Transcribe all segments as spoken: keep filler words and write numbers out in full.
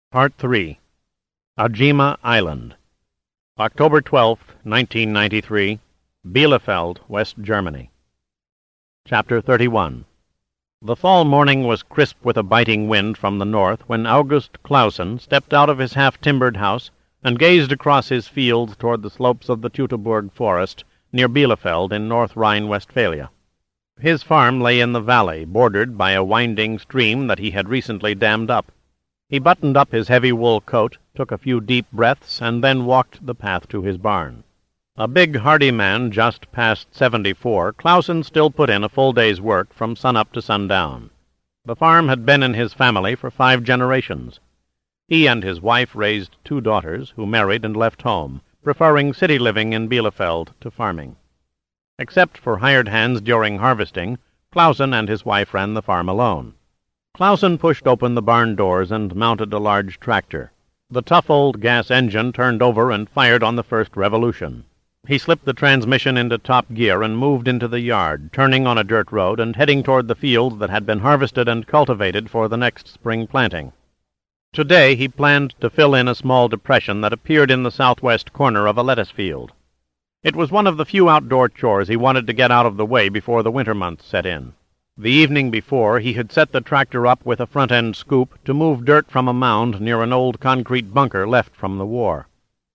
Part three. Ajima Island. October twelfth, nineteen ninety-three. Bielefeld, West Germany. Chapter thirty-one. The fall morning was crisp with a biting wind from the north when August Clausen stepped out of his half-timbered house and gazed across his fields toward the slopes of the Teutoburg forest near Bielefeld in North Rhine-Westphalia. His farm lay in the valley, bordered by a winding stream that he had recently dammed up. He buttoned up his heavy wool coat, took a few deep breaths, and then walked the path to his barn. A big, hardy man just past seventy-four, Clausen still put in a full day's work from sunup to sundown. The farm had been in his family for five generations. He and his wife raised two daughters, who married and left home, preferring city living in Bielefeld to farming. Except for hired hands during harvesting, Clausen and his wife ran the farm alone. Clausen pushed open the barn doors and mounted a large tractor. The tough old gas engine turned over and fired on the first revolution. He slipped the transmission into top gear and moved into the yard, turning on a dirt road and heading toward the fields that had been harvested and cultivated for the next spring planting. Today he planned to fill in a small depression that appeared in the southwest corner of a lettuce field. It was one of the few outdoor chores he wanted to get out of the way before the winter months set in. The evening before, he had set the tractor up with a front-end scoop to move dirt from a mound near an old concrete bunker left from the war.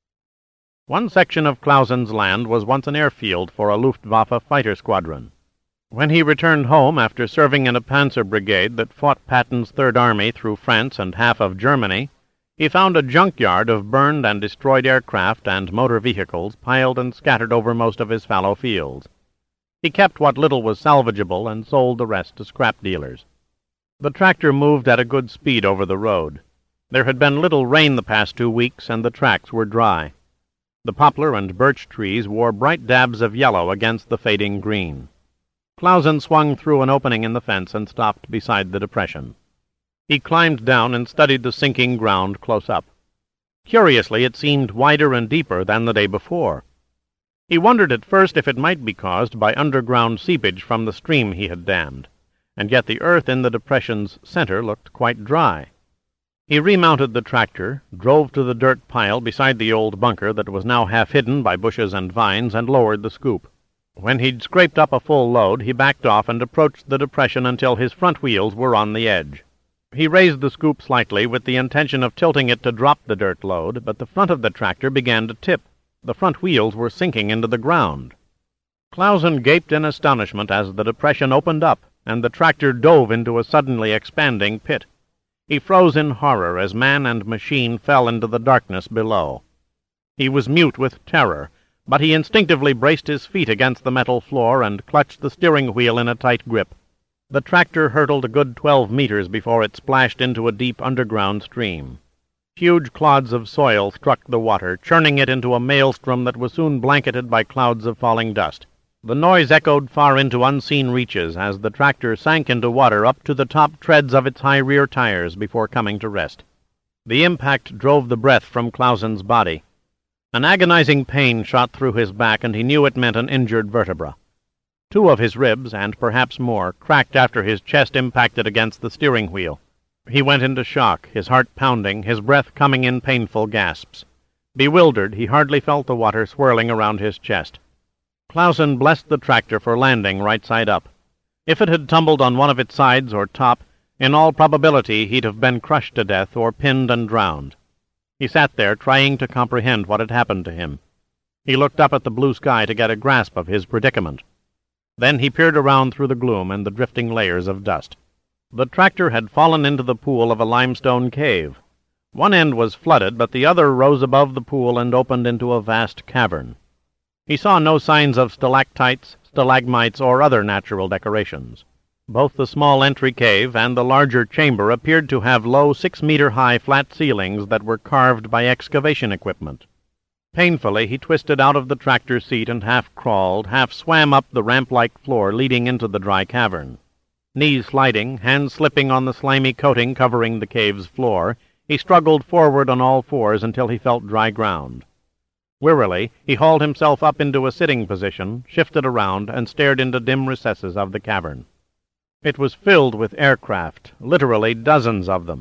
One section of Clausen's land was once an airfield for a Luftwaffe fighter squadron. When he returned home after serving in a panzer brigade that fought Patton's Third Army through France and half of Germany, he found a junkyard of burned and destroyed aircraft and motor vehicles piled and scattered over most of his fallow fields. He kept what little was salvageable and sold the rest to scrap dealers. The tractor moved at a good speed over the road. There had been little rain the past two weeks, and the tracks were dry. The poplar and birch trees wore bright dabs of yellow against the fading green. Clausen swung through an opening in the fence and stopped beside the depression. He climbed down and studied the sinking ground close up. Curiously, it seemed wider and deeper than the day before. He wondered at first if it might be caused by underground seepage from the stream he had dammed, and yet the earth in the depression's center looked quite dry. He remounted the tractor, drove to the dirt pile beside the old bunker that was now half hidden by bushes and vines, and lowered the scoop. When he'd scraped up a full load, he backed off and approached the depression until his front wheels were on the edge. He raised the scoop slightly with the intention of tilting it to drop the dirt load, but the front of the tractor began to tip. The front wheels were sinking into the ground. Clausen gaped in astonishment as the depression opened up, and the tractor dove into a suddenly expanding pit. He froze in horror as man and machine fell into the darkness below. He was mute with terror, but he instinctively braced his feet against the metal floor and clutched the steering wheel in a tight grip. The tractor hurtled a good twelve meters before it splashed into a deep underground stream. Huge clods of soil struck the water, churning it into a maelstrom that was soon blanketed by clouds of falling dust. The noise echoed far into unseen reaches as the tractor sank into water up to the top treads of its high rear tires before coming to rest. The impact drove the breath from Clausen's body. An agonizing pain shot through his back, and he knew it meant an injured vertebra. Two of his ribs, and perhaps more, cracked after his chest impacted against the steering wheel. He went into shock, his heart pounding, his breath coming in painful gasps. Bewildered, he hardly felt the water swirling around his chest. Clausen blessed the tractor for landing right side up. If it had tumbled on one of its sides or top, in all probability he'd have been crushed to death or pinned and drowned. He sat there, trying to comprehend what had happened to him. He looked up at the blue sky to get a grasp of his predicament. Then he peered around through the gloom and the drifting layers of dust. The tractor had fallen into the pool of a limestone cave. One end was flooded, but the other rose above the pool and opened into a vast cavern. He saw no signs of stalactites, stalagmites, or other natural decorations. Both the small entry cave and the larger chamber appeared to have low six-meter-high flat ceilings that were carved by excavation equipment. Painfully, he twisted out of the tractor seat and half crawled, half swam up the ramp-like floor leading into the dry cavern. Knees sliding, hands slipping on the slimy coating covering the cave's floor, he struggled forward on all fours until he felt dry ground. Wearily, he hauled himself up into a sitting position, shifted around, and stared into dim recesses of the cavern. It was filled with aircraft, literally dozens of them.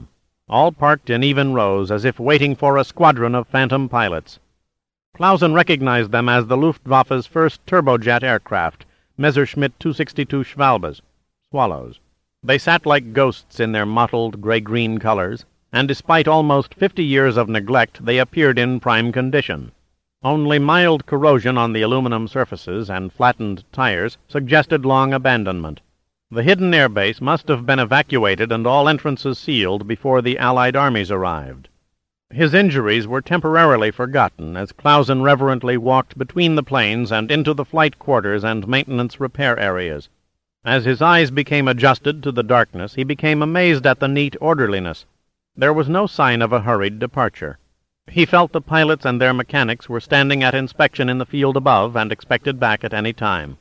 all parked in even rows as if waiting for a squadron of phantom pilots. Clausen recognized them as the Luftwaffe's first turbojet aircraft, Messerschmitt two sixty-two Schwalbes, Swallows. They sat like ghosts in their mottled gray-green colors, and despite almost fifty years of neglect, they appeared in prime condition. Only mild corrosion on the aluminum surfaces and flattened tires suggested long abandonment. The hidden airbase must have been evacuated and all entrances sealed before the Allied armies arrived. His injuries were temporarily forgotten as Clausen reverently walked between the planes and into the flight quarters and maintenance repair areas. As his eyes became adjusted to the darkness, he became amazed at the neat orderliness. There was no sign of a hurried departure. He felt the pilots and their mechanics were standing at inspection in the field above and expected back at any time.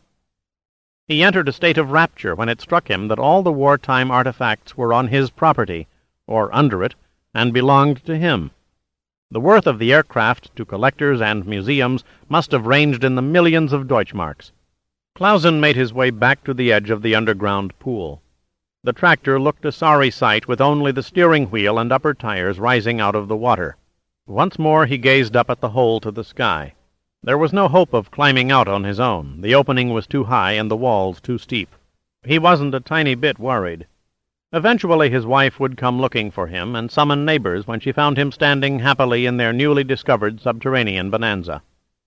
He entered a state of rapture when it struck him that all the wartime artifacts were on his property, or under it, and belonged to him. The worth of the aircraft to collectors and museums must have ranged in the millions of Deutschmarks. Clausen made his way back to the edge of the underground pool. The tractor looked a sorry sight with only the steering wheel and upper tires rising out of the water. Once more he gazed up at the hole to the sky. There was no hope of climbing out on his own. The opening was too high and the walls too steep. He wasn't a tiny bit worried. Eventually his wife would come looking for him and summon neighbors when she found him standing happily in their newly discovered subterranean bonanza.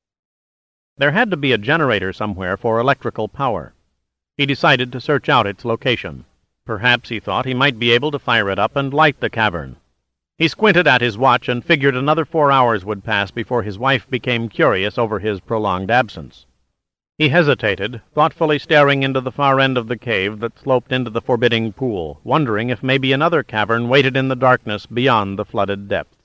There had to be a generator somewhere for electrical power. He decided to search out its location. Perhaps, he thought, he might be able to fire it up and light the cavern. He squinted at his watch and figured another four hours would pass before his wife became curious over his prolonged absence. He hesitated, thoughtfully staring into the far end of the cave that sloped into the forbidding pool, wondering if maybe another cavern waited in the darkness beyond the flooded depths.